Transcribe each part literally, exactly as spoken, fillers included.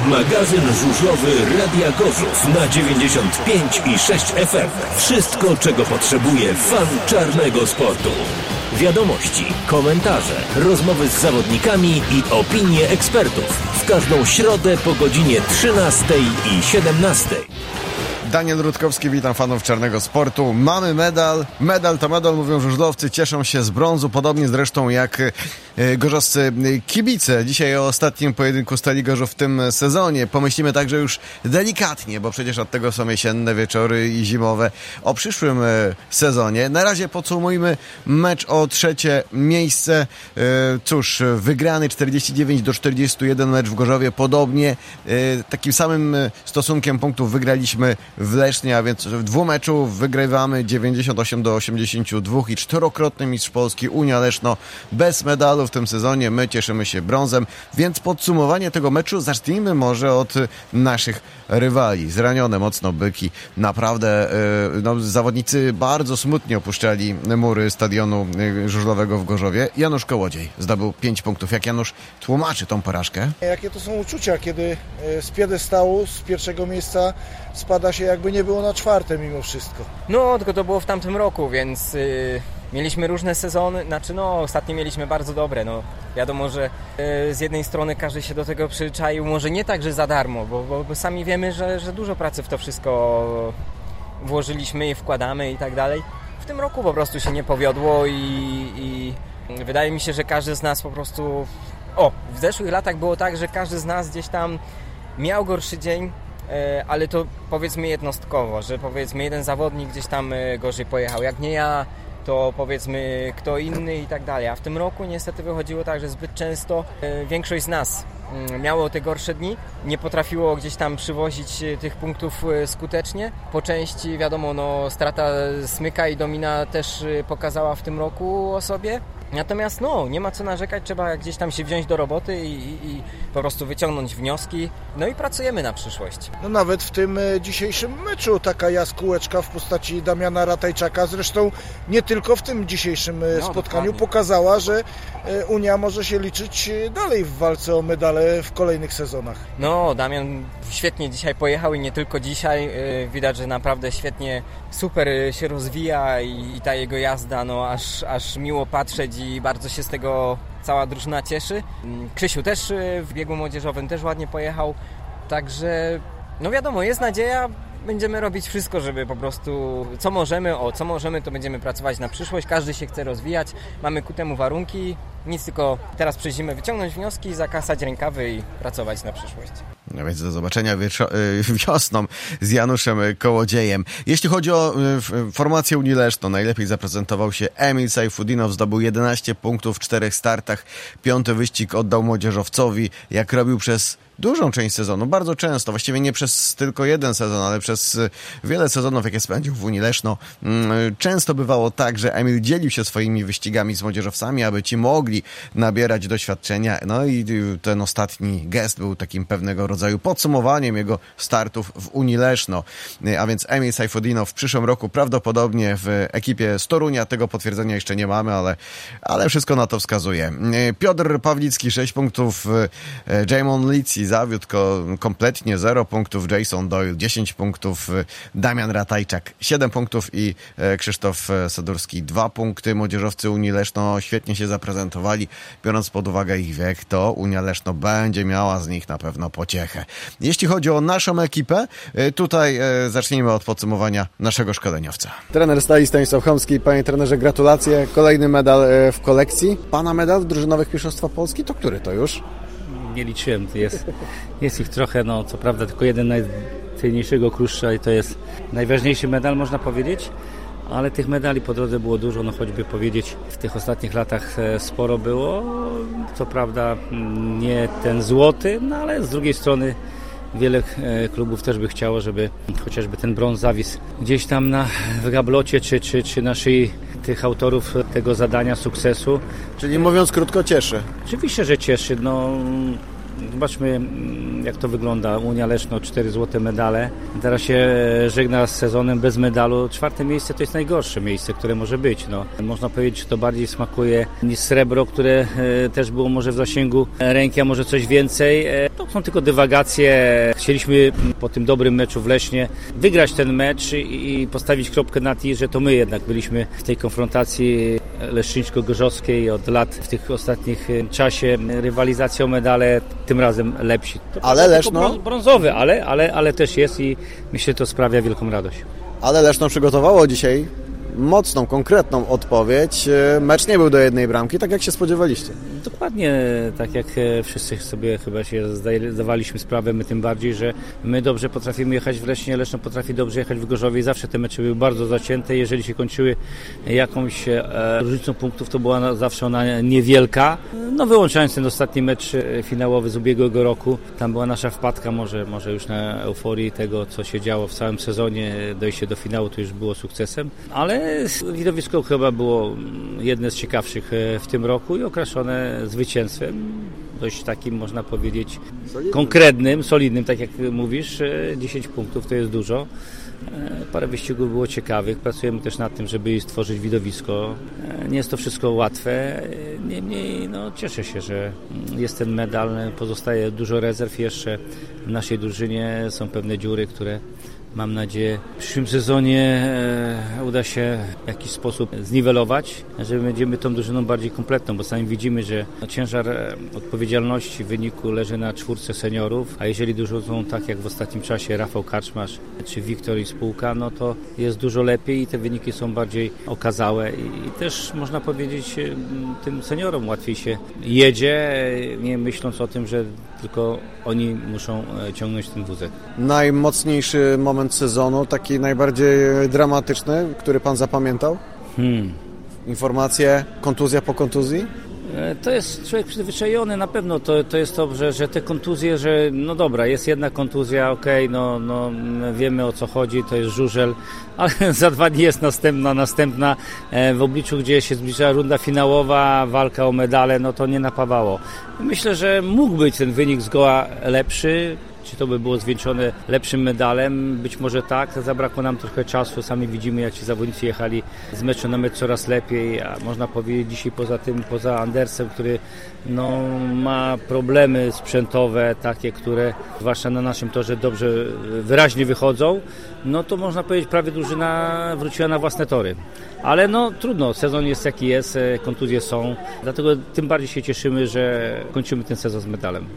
Magazyn żużlowy Radia Gorzów na dziewięćdziesiąt pięć i sześć F M. Wszystko, czego potrzebuje fan czarnego sportu. Wiadomości, komentarze, rozmowy z zawodnikami i opinie ekspertów. W każdą środę po godzinie trzynastej i siedemnastej. Daniel Rutkowski, witam fanów czarnego sportu. Mamy medal. Medal to medal, mówią żużlowcy, cieszą się z brązu, podobnie zresztą jak gorzowscy kibice. Dzisiaj o ostatnim pojedynku Stali Gorzów w tym sezonie. Pomyślimy także już delikatnie, bo przecież od tego są jesienne wieczory i zimowe, o przyszłym sezonie. Na razie podsumujmy mecz o trzecie miejsce. Cóż, wygrany czterdzieści dziewięć do czterdziestu jeden mecz w Gorzowie. Podobnie takim samym stosunkiem punktów wygraliśmy w Lesznie, a więc w dwóch meczu wygrywamy dziewięćdziesiąt osiem do osiemdziesięciu dwóch i czterokrotny mistrz Polski Unia Leszno bez medalu w tym sezonie. My cieszymy się brązem, więc podsumowanie tego meczu zacznijmy może od naszych rywali. Zranione mocno byki. Naprawdę no, zawodnicy bardzo smutnie opuszczali mury stadionu żużlowego w Gorzowie. Janusz Kołodziej zdobył pięć punktów. Jak Janusz tłumaczy tą porażkę? Jakie to są uczucia, kiedy z piedestału, z pierwszego miejsca spada się jakby nie było na czwarte mimo wszystko. No, tylko to było w tamtym roku, więc yy, mieliśmy różne sezony, znaczy no, ostatnie mieliśmy bardzo dobre, no. Wiadomo, że yy, z jednej strony każdy się do tego przyczaił, może nie tak, że za darmo, bo, bo, bo sami wiemy, że, że dużo pracy w to wszystko włożyliśmy i wkładamy i tak dalej. W tym roku po prostu się nie powiodło i, i wydaje mi się, że każdy z nas po prostu... O, w zeszłych latach było tak, że każdy z nas gdzieś tam miał gorszy dzień, ale to powiedzmy jednostkowo, że powiedzmy jeden zawodnik gdzieś tam gorzej pojechał, jak nie ja, to powiedzmy kto inny i tak dalej. A w tym roku niestety wychodziło tak, że zbyt często większość z nas miało te gorsze dni, nie potrafiło gdzieś tam przywozić tych punktów skutecznie. Po części wiadomo, no strata Smyka i Domina też pokazała w tym roku o sobie. Natomiast no, nie ma co narzekać, trzeba gdzieś tam się wziąć do roboty i, i, i po prostu wyciągnąć wnioski. No i pracujemy na przyszłość. No nawet w tym dzisiejszym meczu taka jaskółeczka w postaci Damiana Ratajczaka, zresztą nie tylko w tym dzisiejszym no, spotkaniu, dokładnie pokazała, że Unia może się liczyć dalej w walce o medale w kolejnych sezonach. No, Damian świetnie dzisiaj pojechał i nie tylko dzisiaj. Widać, że naprawdę świetnie, super się rozwija i, i ta jego jazda, no aż, aż miło patrzeć i bardzo się z tego cała drużyna cieszy. Krzysiu też w biegu młodzieżowym też ładnie pojechał, także no wiadomo, jest nadzieja. Będziemy robić wszystko, żeby po prostu co możemy, o co możemy, to będziemy pracować na przyszłość. Każdy się chce rozwijać, mamy ku temu warunki. Nic, tylko teraz przez zimę wyciągnąć wnioski, zakasać rękawy i pracować na przyszłość. No więc do zobaczenia wiosną z Januszem Kołodziejem. Jeśli chodzi o formację Unii Leszno, najlepiej zaprezentował się Emil Sajfudinow, zdobył jedenaście punktów w czterech startach. Piąty wyścig oddał młodzieżowcowi, jak robił przez dużą część sezonu, bardzo często, właściwie nie przez tylko jeden sezon, ale przez wiele sezonów, jakie spędził w Unii Leszno. Często bywało tak, że Emil dzielił się swoimi wyścigami z młodzieżowcami, aby ci mogli nabierać doświadczenia. No i ten ostatni gest był takim pewnego rodzaju podsumowaniem jego startów w Unii Leszno. A więc Emil Sajfudinow w przyszłym roku prawdopodobnie w ekipie z Torunia. Tego potwierdzenia jeszcze nie mamy, ale, ale wszystko na to wskazuje. Piotr Pawlicki sześć punktów, Jamon Lici zawiódł kompletnie zero punktów, Jason Doyle dziesięć punktów, Damian Ratajczak siedem punktów i Krzysztof Sadurski dwa punkty. Młodzieżowcy Unii Leszno świetnie się zaprezentowali. Biorąc pod uwagę ich wiek, to Unia Leszno będzie miała z nich na pewno pociechę. Jeśli chodzi o naszą ekipę, tutaj zacznijmy od podsumowania naszego szkoleniowca. Trener Stali Stanisław Chomski. Panie trenerze, gratulacje. Kolejny medal w kolekcji. Pana medal w drużynowych mistrzostwach Polski, to który to już? Nie liczyłem, jest, jest ich trochę, no co prawda tylko jeden najcenniejszego kruszcza i to jest najważniejszy medal, można powiedzieć, ale tych medali po drodze było dużo, no choćby powiedzieć, w tych ostatnich latach sporo było, co prawda nie ten złoty, no ale z drugiej strony wiele klubów też by chciało, żeby chociażby ten brąz zawisł gdzieś tam na, w gablocie, czy, czy, czy na szyi tych autorów tego zadania, sukcesu. Czyli mówiąc krótko, cieszy. Oczywiście, że cieszy. No, zobaczmy, jak to wygląda. Unia Leszno cztery złote medale. Teraz się żegna z sezonem bez medalu. Czwarte miejsce to jest najgorsze miejsce, które może być. No, można powiedzieć, że to bardziej smakuje niż srebro, które też było może w zasięgu ręki, a może coś więcej. To są tylko dywagacje. Chcieliśmy po tym dobrym meczu w Lesznie wygrać ten mecz i postawić kropkę na i, że to my jednak byliśmy w tej konfrontacji leszczyńsko-gorzowskiej od lat w tych ostatnich czasie rywalizacji o medale, tym razem lepsi. To ale Leszno... brązowy, ale, ale, ale też jest i myślę, że to sprawia wielką radość. Ale Leszno przygotowało dzisiaj mocną, konkretną odpowiedź. Mecz nie był do jednej bramki, tak jak się spodziewaliście. Dokładnie, tak jak wszyscy sobie chyba się zdawaliśmy sprawę, my tym bardziej, że my dobrze potrafimy jechać w Lesznie, Leszno potrafi dobrze jechać w Gorzowie i zawsze te mecze były bardzo zacięte. Jeżeli się kończyły jakąś e, różnicą punktów, to była na, zawsze ona niewielka. No wyłączając ten ostatni mecz finałowy z ubiegłego roku, tam była nasza wpadka, może, może już na euforii tego, co się działo w całym sezonie, dojście do finału to już było sukcesem, ale widowisko chyba było jedne z ciekawszych w tym roku i okraszone zwycięstwem, dość takim można powiedzieć solidnym. Konkretnym, solidnym, tak jak mówisz, dziesięć punktów to jest dużo. Parę wyścigów było ciekawych, pracujemy też nad tym, żeby stworzyć widowisko. Nie jest to wszystko łatwe, niemniej no, cieszę się, że jest ten medal, pozostaje dużo rezerw jeszcze w naszej drużynie, są pewne dziury, które mam nadzieję w przyszłym sezonie uda się w jakiś sposób zniwelować, że będziemy tą drużyną bardziej kompletną, bo sami widzimy, że ciężar odpowiedzialności w wyniku leży na czwórce seniorów, a jeżeli dużo są tak jak w ostatnim czasie Rafał Karczmarz czy Wiktor i spółka, no to jest dużo lepiej i te wyniki są bardziej okazałe i też można powiedzieć tym seniorom łatwiej się jedzie, nie myśląc o tym, że tylko oni muszą ciągnąć ten wózek. Najmocniejszy moment sezonu, taki najbardziej dramatyczny, który pan zapamiętał? Hmm. Informacje, kontuzja po kontuzji? To jest człowiek przyzwyczajony, na pewno to, to jest to, że, że te kontuzje, że no dobra, jest jedna kontuzja, okej, okay, no, no wiemy o co chodzi, to jest żużel, ale za dwa dni jest następna, następna w obliczu, gdzie się zbliża runda finałowa, walka o medale, no to nie napawało. Myślę, że mógł być ten wynik zgoła lepszy. Czy to by było zwieńczone lepszym medalem? Być może tak. Zabrakło nam trochę czasu. Sami widzimy, jak ci zawodnicy jechali z meczu na mecz coraz lepiej. A można powiedzieć dzisiaj poza tym, poza Andersem, który no, ma problemy sprzętowe, takie, które zwłaszcza na naszym torze dobrze, wyraźnie wychodzą, no to można powiedzieć, prawie drużyna wróciła na własne tory. Ale no trudno, sezon jest jaki jest, kontuzje są. Dlatego tym bardziej się cieszymy, że kończymy ten sezon z medalem.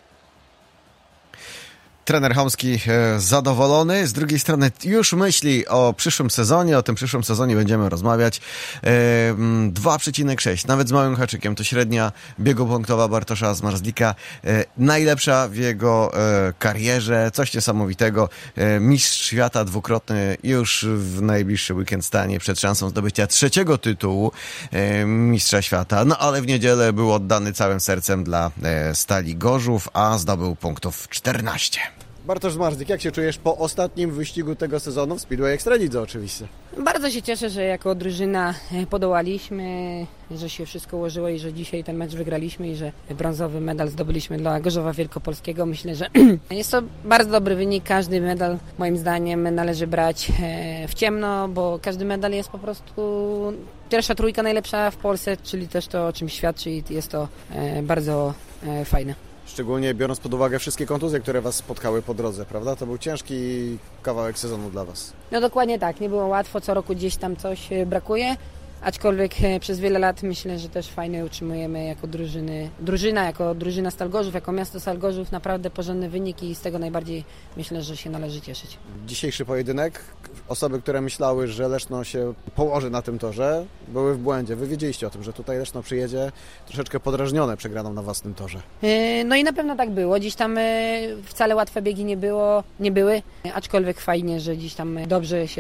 Trener Chomski zadowolony, z drugiej strony już myśli o przyszłym sezonie, o tym przyszłym sezonie będziemy rozmawiać. dwa przecinek sześć, nawet z małym haczykiem, to średnia biegu punktowa Bartosza Zmarzlika, najlepsza w jego karierze, coś niesamowitego. Mistrz świata dwukrotny już w najbliższy weekend stanie przed szansą zdobycia trzeciego tytułu mistrza świata, no ale w niedzielę był oddany całym sercem dla Stali Gorzów, a zdobył punktów czternaście. Bartosz Zmarzlik, jak się czujesz po ostatnim wyścigu tego sezonu w Speedway Ekstralidze oczywiście? Bardzo się cieszę, że jako drużyna podołaliśmy, że się wszystko ułożyło i że dzisiaj ten mecz wygraliśmy i że brązowy medal zdobyliśmy dla Gorzowa Wielkopolskiego. Myślę, że jest to bardzo dobry wynik. Każdy medal moim zdaniem należy brać w ciemno, bo każdy medal jest po prostu pierwsza trójka najlepsza w Polsce, czyli też to o czym świadczy i jest to bardzo fajne. Szczególnie biorąc pod uwagę wszystkie kontuzje, które Was spotkały po drodze, prawda? To był ciężki kawałek sezonu dla Was. No dokładnie tak, nie było łatwo, co roku gdzieś tam coś brakuje, aczkolwiek przez wiele lat myślę, że też fajnie utrzymujemy jako drużyny, drużyna, jako drużyna Stal Gorzów, jako miasto Stal Gorzów naprawdę porządne wyniki i z tego najbardziej myślę, że się należy cieszyć. Dzisiejszy pojedynek, osoby, które myślały, że Leszno się położy na tym torze, były w błędzie. Wy wiedzieliście o tym, że tutaj Leszno przyjedzie troszeczkę podrażnione przegraną na własnym torze. No i na pewno tak było. Dziś tam wcale łatwe biegi nie było, nie były, aczkolwiek fajnie, że dziś tam dobrze się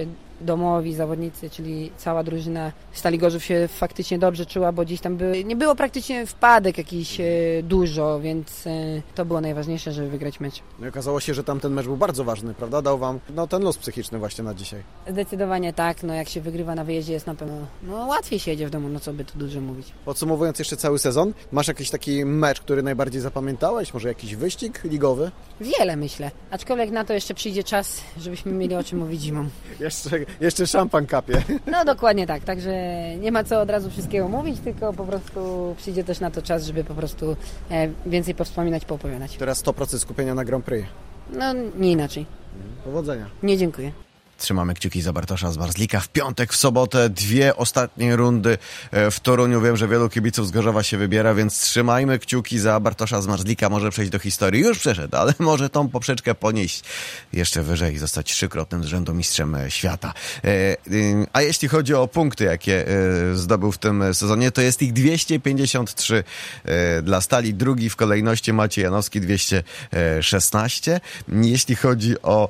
domowi zawodnicy, czyli cała drużyna Stali Gorzów się faktycznie dobrze czuła, bo gdzieś tam były, nie było praktycznie wpadek jakichś e, dużo, więc e, to było najważniejsze, żeby wygrać mecz. No i okazało się, że tamten mecz był bardzo ważny, prawda? Dał wam no, ten los psychiczny właśnie na dzisiaj. Zdecydowanie tak, no jak się wygrywa na wyjeździe jest na pewno, no łatwiej się jedzie w domu, no co by tu dużo mówić. Podsumowując jeszcze cały sezon, masz jakiś taki mecz, który najbardziej zapamiętałeś? Może jakiś wyścig ligowy? Wiele myślę, aczkolwiek na to jeszcze przyjdzie czas, żebyśmy mieli o czym mówić zimą. Jeszcze, jeszcze szampan kapie. No dokładnie tak, także nie ma co od razu wszystkiego mówić, tylko po prostu przyjdzie też na to czas, żeby po prostu e, więcej powspominać, poopowiadać. Teraz sto procent skupienia na Grand Prix. No nie inaczej. Powodzenia. Nie, dziękuję. Trzymamy kciuki za Bartosza Zmarzlika. W piątek, w sobotę dwie ostatnie rundy w Toruniu. Wiem, że wielu kibiców z Gorzowa się wybiera, więc trzymajmy kciuki za Bartosza Zmarzlika. Może przejść do historii. Już przeszedł, ale może tą poprzeczkę ponieść jeszcze wyżej i zostać trzykrotnym z rzędu mistrzem świata. A jeśli chodzi o punkty, jakie zdobył w tym sezonie, to jest ich dwieście pięćdziesiąt trzy dla Stali. Drugi w kolejności Maciej Janowski, dwieście szesnaście. Jeśli chodzi o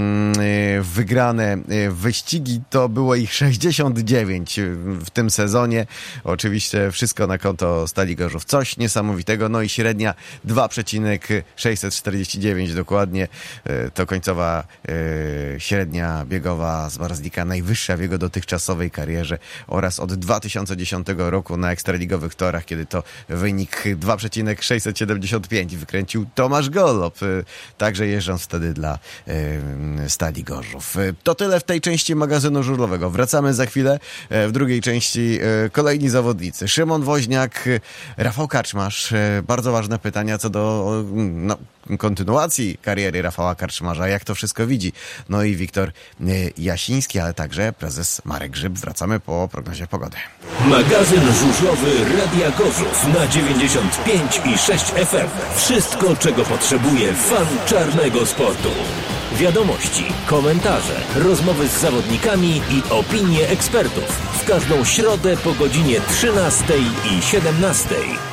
wygrane wyścigi, to było ich sześćdziesiąt dziewięć w tym sezonie. Oczywiście wszystko na konto Stali Gorzów. Coś niesamowitego. No i średnia dwa przecinek sześćset czterdzieści dziewięć dokładnie. To końcowa e, średnia biegowa Zmarzlika, najwyższa w jego dotychczasowej karierze oraz od dwa tysiące dziesiątego roku na ekstraligowych torach, kiedy to wynik dwa przecinek sześćset siedemdziesiąt pięć wykręcił Tomasz Golob, e, także jeżdżąc wtedy dla e, Stali Gorzów. To tyle w tej części magazynu żużlowego. Wracamy za chwilę. W drugiej części kolejni zawodnicy. Szymon Woźniak, Rafał Karczmarz. Bardzo ważne pytania co do no, kontynuacji kariery Rafała Karczmarza. Jak to wszystko widzi? No i Wiktor Jasiński, ale także prezes Marek Grzyb. Wracamy po prognozie pogody. Magazyn żużlowy Radia Gorzów na dziewięćdziesiąt pięć i sześć F M. Wszystko, czego potrzebuje fan czarnego sportu. Wiadomości, komentarze, rozmowy z zawodnikami i opinie ekspertów. W każdą środę po godzinie trzynastej i siedemnastej.